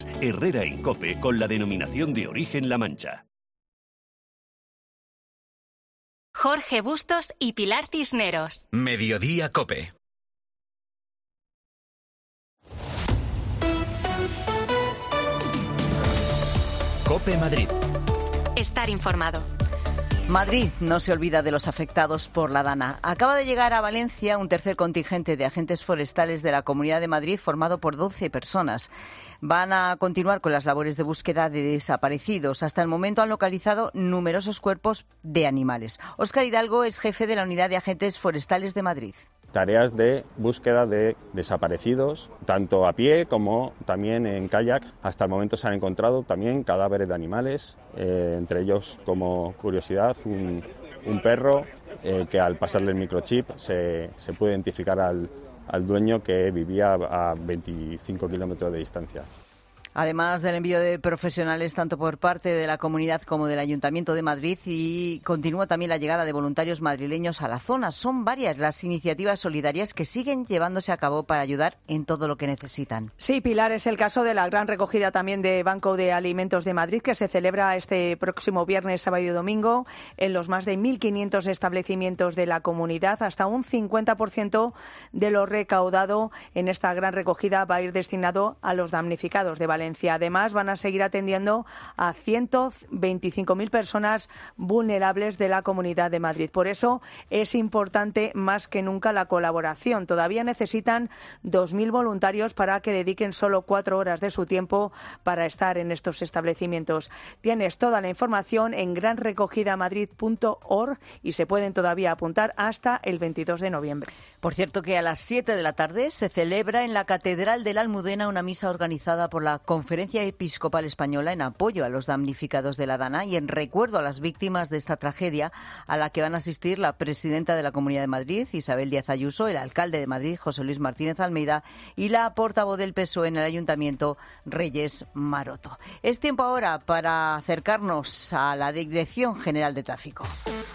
Herrera en COPE con la denominación de origen La Mancha. Jorge Bustos y Pilar Cisneros. Mediodía COPE. COPE Madrid. Estar informado. Madrid no se olvida de los afectados por la Dana. Acaba de llegar a Valencia un tercer contingente de agentes forestales de la Comunidad de Madrid formado por 12 personas. Van a continuar con las labores de búsqueda de desaparecidos. Hasta el momento han localizado numerosos cuerpos de animales. Óscar Hidalgo es jefe de la Unidad de Agentes Forestales de Madrid. Tareas de búsqueda de desaparecidos, tanto a pie como también en kayak. Hasta el momento se han encontrado también cadáveres de animales, entre ellos, como curiosidad, un perro que al pasarle el microchip se puede identificar al dueño, que vivía a 25 kilómetros de distancia. Además del envío de profesionales tanto por parte de la comunidad como del Ayuntamiento de Madrid, y continúa también la llegada de voluntarios madrileños a la zona. Son varias las iniciativas solidarias que siguen llevándose a cabo para ayudar en todo lo que necesitan. Sí, Pilar, es el caso de la gran recogida también de Banco de Alimentos de Madrid, que se celebra este próximo viernes, sábado y domingo en los más de 1.500 establecimientos de la comunidad. Hasta un 50% de lo recaudado en esta gran recogida va a ir destinado a los damnificados de Valencia. Además, van a seguir atendiendo a 125.000 personas vulnerables de la Comunidad de Madrid. Por eso es importante más que nunca la colaboración. Todavía necesitan 2.000 voluntarios para que dediquen solo 4 horas de su tiempo para estar en estos establecimientos. Tienes toda la información en granrecogidamadrid.org y se pueden todavía apuntar hasta el 22 de noviembre. Por cierto, que a las 7 de la tarde se celebra en la Catedral de la Almudena una misa organizada por la Conferencia Episcopal Española en apoyo a los damnificados de la Dana y en recuerdo a las víctimas de esta tragedia, a la que van a asistir la presidenta de la Comunidad de Madrid, Isabel Díaz Ayuso, el alcalde de Madrid, José Luis Martínez Almeida, y la portavoz del PSOE en el Ayuntamiento, Reyes Maroto. Es tiempo ahora para acercarnos a la Dirección General de Tráfico.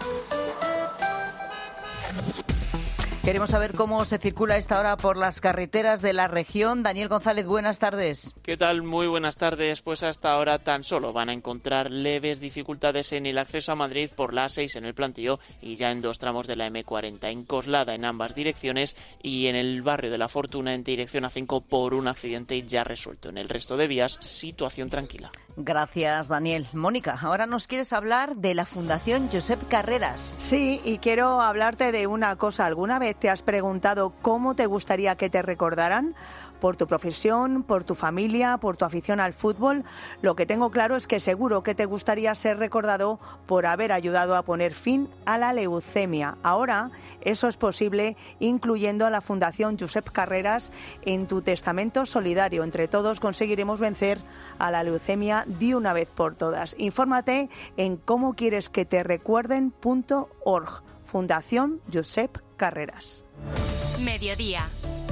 Queremos saber cómo se circula a esta hora por las carreteras de la región. Daniel González, buenas tardes. ¿Qué tal? Muy buenas tardes. Pues hasta ahora tan solo van a encontrar leves dificultades en el acceso a Madrid por la A6 en el Plantío y ya en 2 tramos de la M40 en Coslada en ambas direcciones y en el barrio de La Fortuna en dirección A5 por un accidente ya resuelto. En el resto de vías, situación tranquila. Gracias, Daniel. Mónica, ahora nos quieres hablar de la Fundación Josep Carreras. Sí, y quiero hablarte de una cosa. ¿Alguna vez te has preguntado cómo te gustaría que te recordaran? Por tu profesión, por tu familia, por tu afición al fútbol. Lo que tengo claro es que seguro que te gustaría ser recordado por haber ayudado a poner fin a la leucemia. Ahora eso es posible incluyendo a la Fundación Josep Carreras en tu testamento solidario. Entre todos conseguiremos vencer a la leucemia de una vez por todas. Infórmate en comoquieresqueterecuerden.org. Fundación Josep Carreras. Mediodía.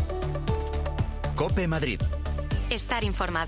COPE Madrid. Estar informado.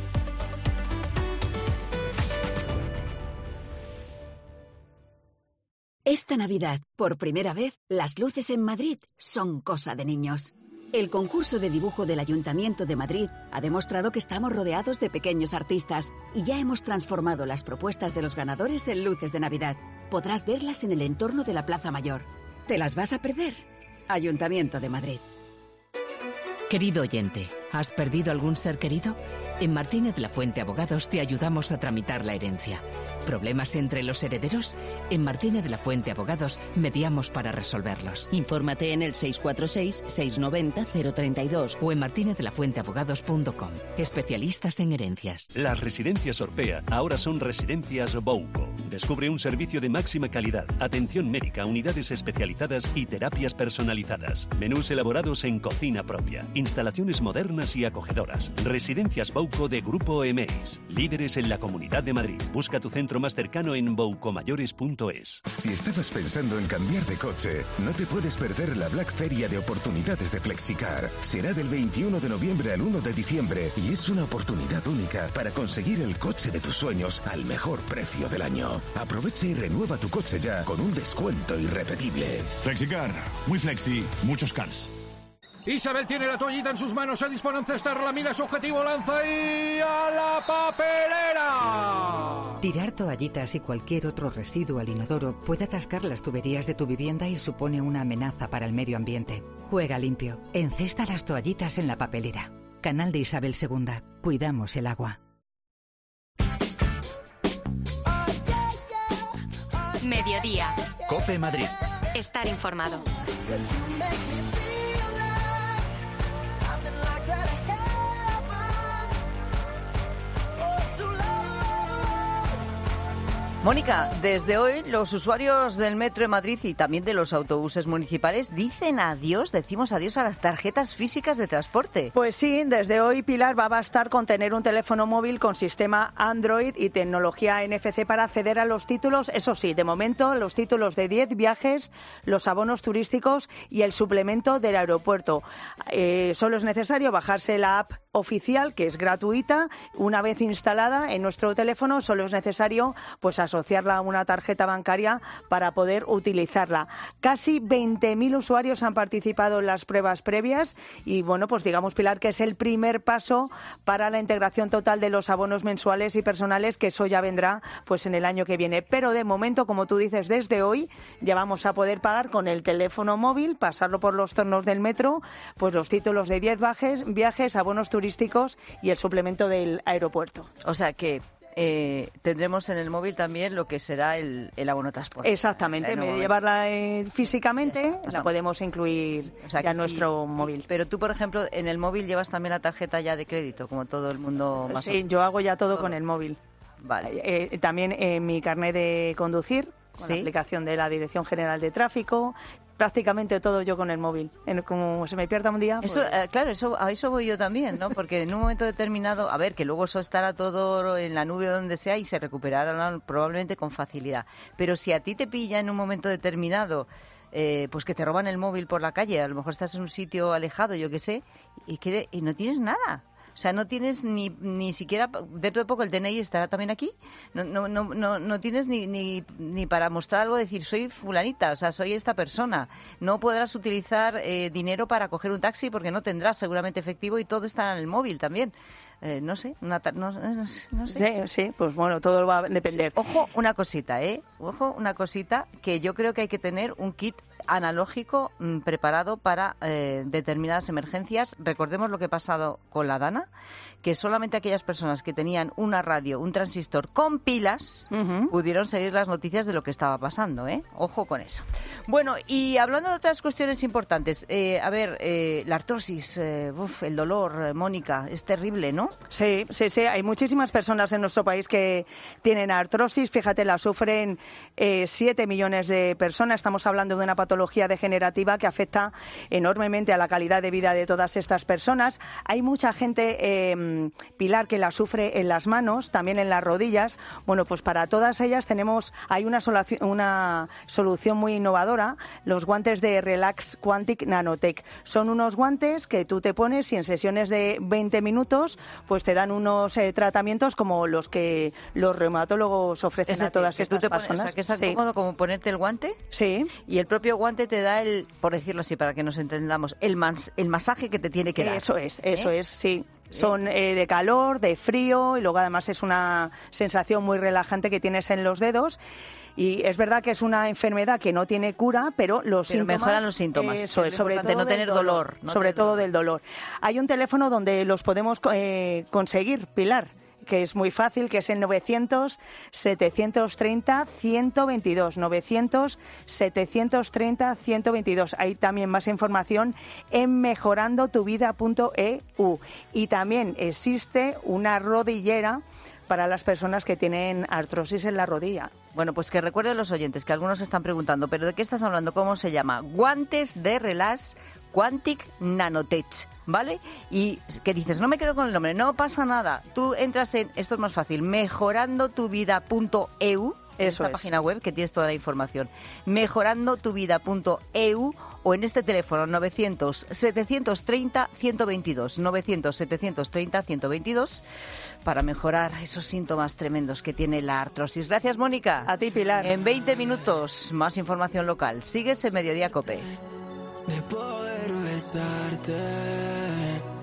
Esta Navidad, por primera vez, las luces en Madrid son cosa de niños. El concurso de dibujo del Ayuntamiento de Madrid ha demostrado que estamos rodeados de pequeños artistas y ya hemos transformado las propuestas de los ganadores en luces de Navidad. Podrás verlas en el entorno de la Plaza Mayor. ¿Te las vas a perder? Ayuntamiento de Madrid. Querido oyente, ¿has perdido algún ser querido? En Martínez La Fuente Abogados te ayudamos a tramitar la herencia. ¿Problemas entre los herederos? En Martínez La Fuente Abogados mediamos para resolverlos. Infórmate en el 646-690-032 o en martinezlafuenteabogados.com. Especialistas en herencias. Las residencias Orpea ahora son residencias Bouco. Descubre un servicio de máxima calidad, atención médica, unidades especializadas y terapias personalizadas. Menús elaborados en cocina propia, instalaciones modernas y acogedoras. Residencias Bouco de Grupo Emeis, líderes en la Comunidad de Madrid. Busca tu centro más cercano en boucomayores.es. Si estabas pensando en cambiar de coche, no te puedes perder la Black Feria de oportunidades de Flexicar. Será del 21 de noviembre al 1 de diciembre y es una oportunidad única para conseguir el coche de tus sueños al mejor precio del año. Aprovecha y renueva tu coche ya con un descuento irrepetible. Flexicar, muy flexi, muchos cars. Isabel tiene la toallita en sus manos, se dispone a encestarla, mira su objetivo, lanza y ¡a la papelera! Tirar toallitas y cualquier otro residuo al inodoro puede atascar las tuberías de tu vivienda y supone una amenaza para el medio ambiente. Juega limpio. Encesta las toallitas en la papelera. Canal de Isabel II. Cuidamos el agua. Mediodía. COPE Madrid. Estar informado. Mónica, desde hoy los usuarios del metro de Madrid y también de los autobuses municipales decimos adiós a las tarjetas físicas de transporte. Pues sí, desde hoy, Pilar, va a bastar con tener un teléfono móvil con sistema Android y tecnología NFC para acceder a los títulos. Eso sí, de momento, los títulos de 10 viajes, los abonos turísticos y el suplemento del aeropuerto. Solo es necesario bajarse la app oficial, que es gratuita. Una vez instalada en nuestro teléfono, solo es necesario pues asociarla a una tarjeta bancaria para poder utilizarla. Casi 20.000 usuarios han participado en las pruebas previas y, bueno, pues digamos, Pilar, que es el primer paso para la integración total de los abonos mensuales y personales, que eso ya vendrá pues en el año que viene. Pero de momento, como tú dices, desde hoy ya vamos a poder pagar con el teléfono móvil, pasarlo por los tornos del metro, pues los títulos de 10 viajes, abonos turísticos y el suplemento del aeropuerto. O sea que tendremos en el móvil también lo que será el abono transporte. Exactamente, en vez de llevarla físicamente, la podemos incluir ya en nuestro móvil. Pero tú, por ejemplo, en el móvil llevas también la tarjeta ya de crédito, como todo el mundo más. Sí, yo hago ya todo con el móvil. Vale. También mi carnet de conducir, con la aplicación de la Dirección General de Tráfico. Prácticamente todo yo con el móvil. Como se me pierda un día... Pues... Claro, a eso voy yo también, ¿no? Porque en un momento determinado, a ver, que luego eso estará todo en la nube o donde sea y se recuperará probablemente con facilidad. Pero si a ti te pilla en un momento determinado, pues que te roban el móvil por la calle, a lo mejor estás en un sitio alejado, yo qué sé, y no tienes nada. O sea, no tienes ni siquiera, dentro de poco el DNI estará también aquí, no tienes ni para mostrar algo, decir soy fulanita, o sea, soy esta persona. No podrás utilizar dinero para coger un taxi porque no tendrás seguramente efectivo y todo está en el móvil también. No sé. Sí, pues bueno, todo va a depender. Sí, ojo, una cosita, que yo creo que hay que tener un kit analógico preparado para determinadas emergencias. Recordemos lo que ha pasado con la Dana, que solamente aquellas personas que tenían una radio, un transistor con pilas, pudieron seguir las noticias de lo que estaba pasando, Ojo con eso. Bueno, y hablando de otras cuestiones importantes, la artrosis, el dolor, Mónica, es terrible, ¿no? Sí, hay muchísimas personas en nuestro país que tienen artrosis, fíjate, la sufren 7 millones de personas, estamos hablando de una patología degenerativa que afecta enormemente a la calidad de vida de todas estas personas. Hay mucha gente, Pilar, que la sufre en las manos, también en las rodillas. Bueno, pues para todas ellas hay una solución muy innovadora, los guantes de Relax Quantic Nanotech. Son unos guantes que tú te pones y en sesiones de 20 minutos pues te dan unos tratamientos como los que los reumatólogos ofrecen a todas estas personas. O sea, que es tan cómodo como ponerte el guante. Sí. Y el propio guante te da por decirlo así, para que nos entendamos, el masaje que te tiene que dar. Eso es, sí. Son de calor, de frío y luego además es una sensación muy relajante que tienes en los dedos. Y es verdad que es una enfermedad que no tiene cura, pero mejoran los síntomas. Eso es, sobre todo no tener dolor. Sobre todo del dolor. Hay un teléfono donde los podemos conseguir, Pilar, que es muy fácil, que es el 900-730-122. 900-730-122. Hay también más información en mejorandotuvida.eu. Y también existe una rodillera para las personas que tienen artrosis en la rodilla. Bueno, pues que recuerden los oyentes, que algunos están preguntando, ¿pero de qué estás hablando? ¿Cómo se llama? Guantes de Relax Quantic Nanotech, ¿vale? Y que dices, no me quedo con el nombre, no pasa nada. Tú entras esto es más fácil, mejorandotuvida.eu, esta página web que tienes toda la información. Mejorandotuvida.eu o en este teléfono 900-730-122. 900-730-122 para mejorar esos síntomas tremendos que tiene la artrosis. Gracias, Mónica. A ti, Pilar. En 20 minutos, más información local. Sigues en Mediodía COPE. de poder besarte.